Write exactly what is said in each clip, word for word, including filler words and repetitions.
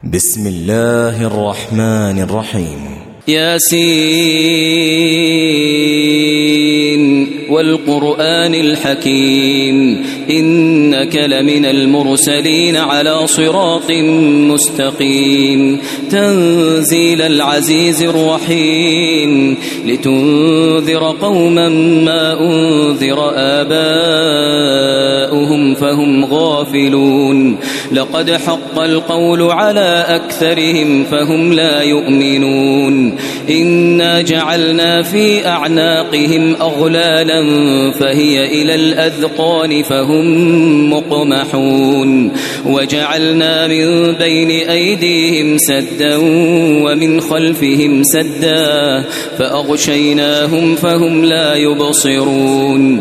بسم الله الرحمن الرحيم. ياسين والقرآن الحكيم إنك لمن المرسلين على صراط مستقيم تنزيل العزيز الرحيم لتنذر قوما ما أنذر آباؤهم فهم غافلون لقد حق القول على أكثرهم فهم لا يؤمنون إنا جعلنا في أعناقهم أغلالا فهي إلى الأذقان فهم مقمحون وجعلنا من بين أيديهم سدا ومن خلفهم سدا فأغشيناهم فهم لا يبصرون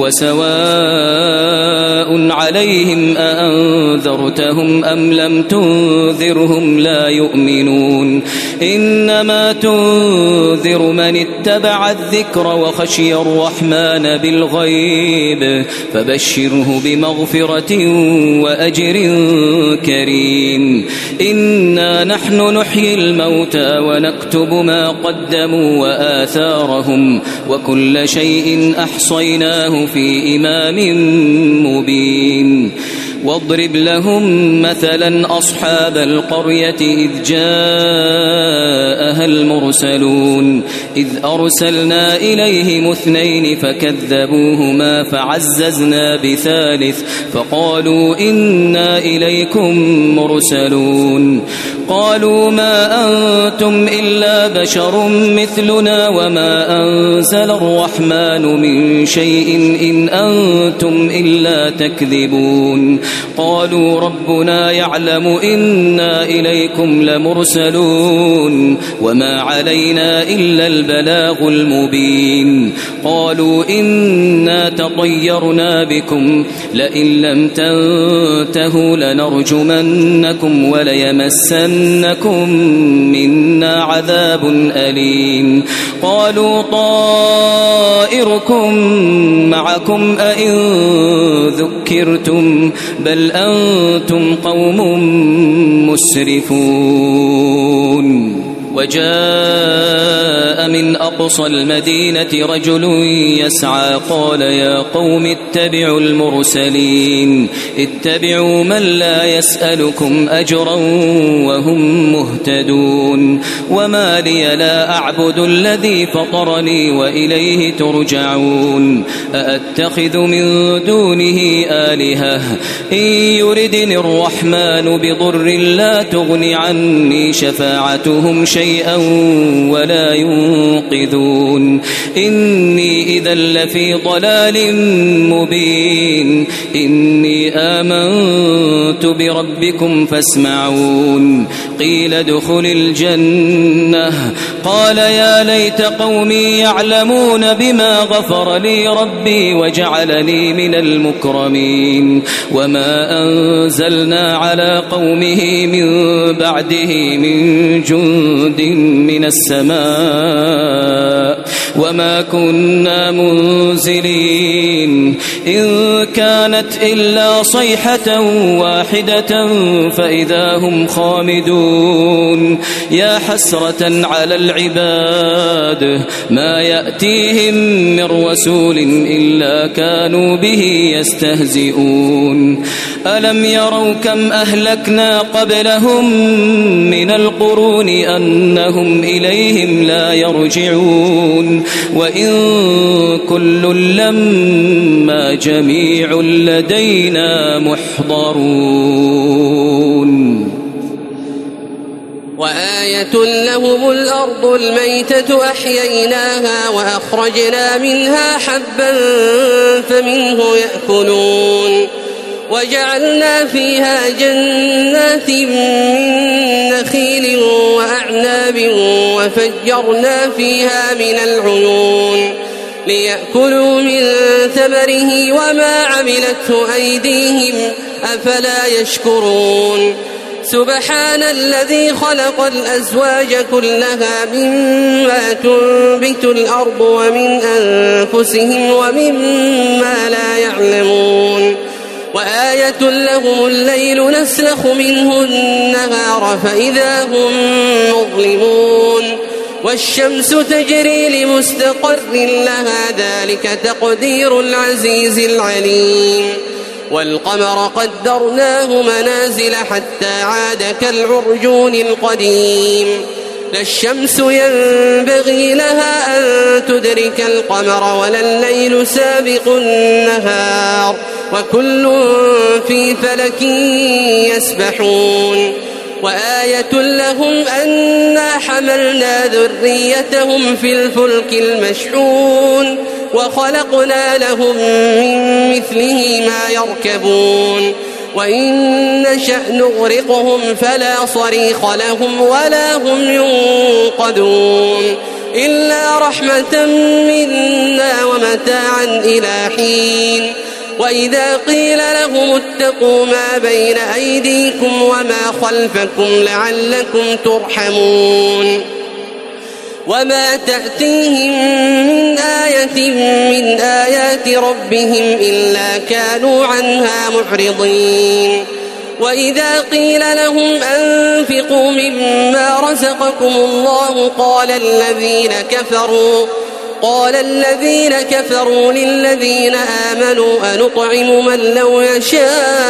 وسواء عليهم أأنذرتهم أم لم تنذرهم لا يؤمنون إنما تنذر من اتبع الذكر وخشي الرحمن بالغيب فبشره بمغفرة وأجر كريم إنا نحن نحيي الموتى ونكتب ما قدموا وآثارهم وكل شيء أحصيناه في إمام مبين واضرب لهم مثلا أصحاب القرية إذ جاءها المرسلون إذ أرسلنا إليهم اثنين فكذبوهما فعززنا بثالث فقالوا إنا إليكم مرسلون قالوا ما أنتم إلا بشر مثلنا وما أنزل الرحمن من شيء إن أنتم إلا تكذبون قالوا ربنا يعلم إنا إليكم لمرسلون وما علينا إلا البلاغ المبين قالوا إنا تطيرنا بكم لئن لم تنتهوا لنرجمنكم وليمسنكم منا عذاب أليم قالوا طائركم معكم أئن ذكرتم بل أنتم قوم مسرفون وجاء من أقصى المدينة رجل يسعى قال يا قوم اتبعوا المرسلين اتبعوا من لا يسألكم أجرا وهم مهتدون وما لي لا أعبد الذي فطرني وإليه ترجعون أأتخذ من دونه آلهة إن يردني الرحمن بضر لا تغن عني شفاعتهم شيئا ولا ينقذون إني إذا لفي ضلال مبين إني آمنت بربكم فاسمعون قيل ادخل الجنة قال يا ليت قومي يعلمون بما غفر لي ربي وجعلني من المكرمين وما أنزلنا على قومه من بعده من جند من السماء وما كنا منزلين إن كانت إلا صيحة واحدة فإذا هم خامدون يا حسرة على العباد ما يأتيهم من رسول إلا كانوا به يستهزئون ألم يروا كم أهلكنا قبلهم من القرون أنهم إليهم لا يرجعون وإن كل لما جميع لدينا محضرون وآية لهم الأرض الميتة أحييناها وأخرجنا منها حبا فمنه يأكلون وجعلنا فيها جنات من نخيل وأعناب وفجرنا فيها من العيون ليأكلوا من ثمره وما عملته أيديهم أفلا يشكرون سبحان الذي خلق الأزواج كلها مما تنبت الأرض ومن أنفسهم ومما لا يعلمون وآية لهم الليل نسلخ منه النهار فإذا هم مظلمون والشمس تجري لمستقر لها ذلك تقدير العزيز العليم والقمر قدرناه منازل حتى عاد كالعرجون القديم لا الشمس ينبغي لها أن تدرك القمر ولا الليل سابق النهار وكل في فلك يسبحون وآية لهم أنا حملنا ذريتهم في الفلك المشحون وخلقنا لهم من مثله ما يركبون وإن نشأ نغرقهم فلا صريخ لهم ولا هم ينقذون إلا رحمة منا ومتاعا إلى حين وإذا قيل لهم اتقوا ما بين أيديكم وما خلفكم لعلكم ترحمون وما تأتيهم من آية من آيات ربهم إلا كانوا عنها معرضين وإذا قيل لهم أنفقوا مما رزقكم الله قال الذين كفروا قال الذين كفروا للذين آمنوا أنطعم من لو يشاء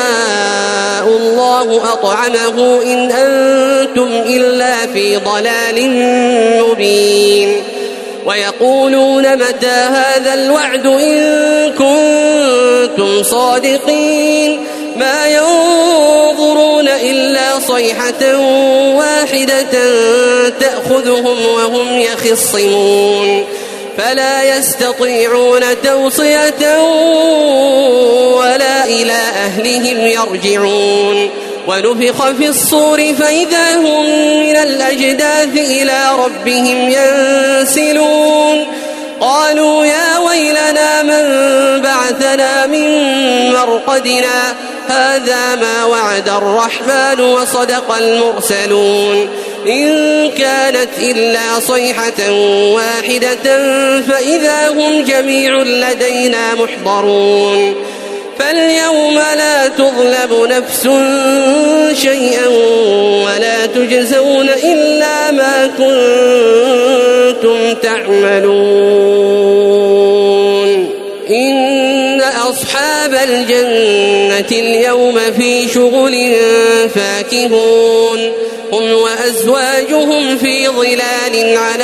الله أطعمه إن أنتم إلا في ضلال مبين ويقولون متى هذا الوعد إن كنتم صادقين ما ينظرون إلا صيحة واحدة تأخذهم وهم يخصمون فلا يستطيعون توصية ولا إلى أهلهم يرجعون ونفخ في الصور فإذا هم من الأجداث إلى ربهم ينسلون قالوا يا ويلنا من بعثنا من مرقدنا هذا ما وعد الرحمن وصدق المرسلون إن كانت إلا صيحة واحدة فإذا هم جميع لدينا محضرون فاليوم لا تظلم نفس شيئا ولا تجزون إلا ما كنتم تعملون إن أصحاب الجنة اليوم في شغل فاكهون هم وأزواجهم في ظلال على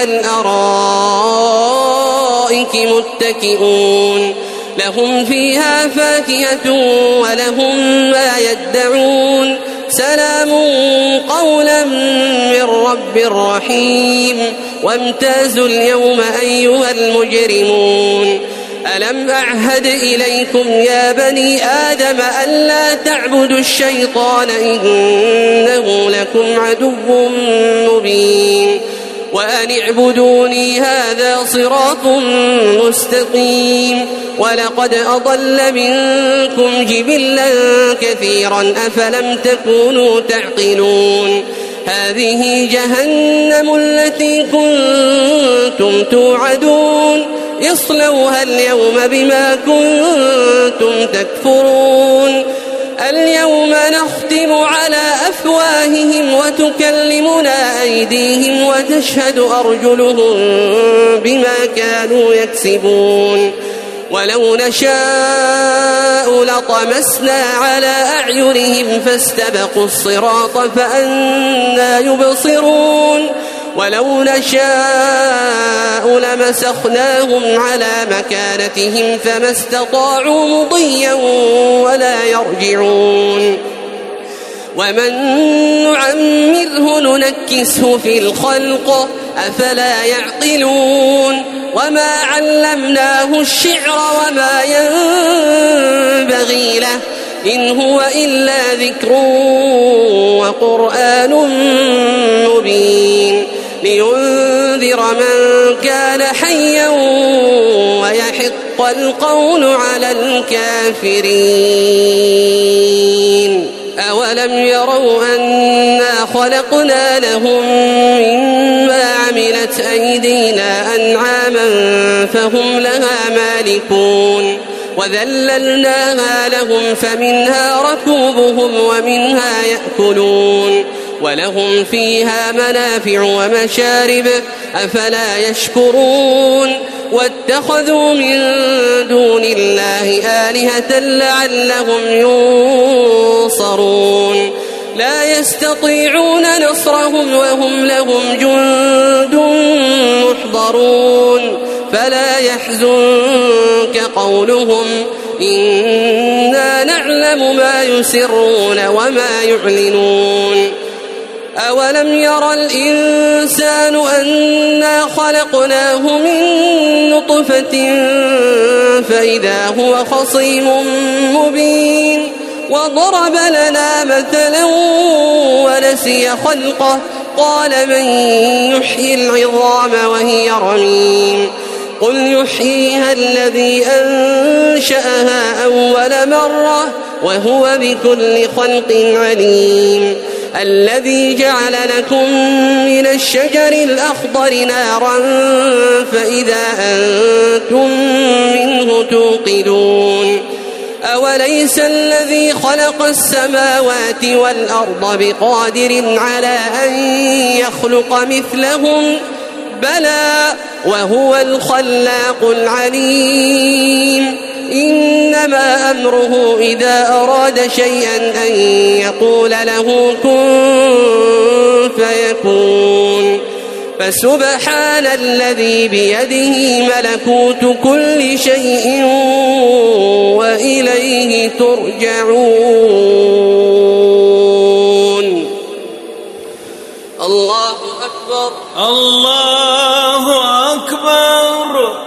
الأرائك متكئون لهم فيها فاكهة ولهم ما يدعون سلام قولا من رب رحيم وامتازوا اليوم أيها المجرمون ألم أعهد إليكم يا بني آدم ألا تعبدوا الشيطان إنه لكم عدو مبين وأن اعبدوني هذا صراط مستقيم ولقد أضل منكم جبلا كثيرا أفلم تكونوا تعقلون هذه جهنم التي كنتم توعدون اصلوها اليوم بما كنتم تكفرون اليوم نختم على أفواههم وتكلمنا أيديهم وتشهد أرجلهم بما كانوا يكسبون ولو نشاء لطمسنا على أعينهم فاستبقوا الصراط فأنى يبصرون ولو نشاء لمسخناهم على مكانتهم فما استطاعوا مضيا ولا يرجعون ومن نعمره ننكسه في الخلق أفلا يعقلون وما علمناه الشعر وما ينبغي له إن هو إلا ذكر وقرآن مبين لينذر من كان حيا ويحق القول على الكافرين أولم يروا أنا خلقنا لهم مما عملت أيدينا أنعاما فهم لها مالكون وذللناها لهم فمنها ركوبهم ومنها يأكلون ولهم فيها منافع ومشارب أفلا يشكرون واتخذوا من دون الله آلهة لعلهم ينصرون لا يستطيعون نصرهم وهم لهم جند محضرون فلا يحزنك قولهم إنا نعلم ما يسرون وما يعلنون أولم ير الإنسان أنا خلقناه من نطفة فإذا هو خصيم مبين وضرب لنا مثلا ونسي خلقه قال من يحيي العظام وهي رميم قل يحييها الذي أنشأها أول مرة وهو بكل خلق عليم الذي جعل لكم من الشجر الأخضر نارا فإذا أنتم منه توقدون أوليس الذي خلق السماوات والأرض بقادر على أن يخلق مثلهم بلى وهو الخلاق العليم إنما أمره إذا أراد شيئا أن يقول له كن فيكون فسبحان الذي بيده ملكوت كل شيء وإليه ترجعون الله أكبر الله أكبر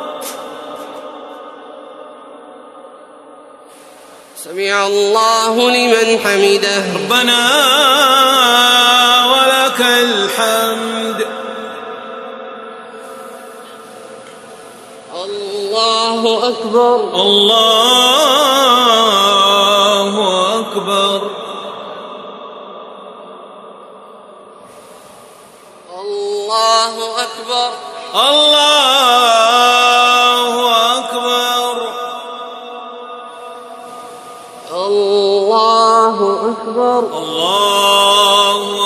سمع الله لمن حمده ربنا ولك الحمد الله أكبر الله أكبر الله أكبر الله أكبر الله أكبر الله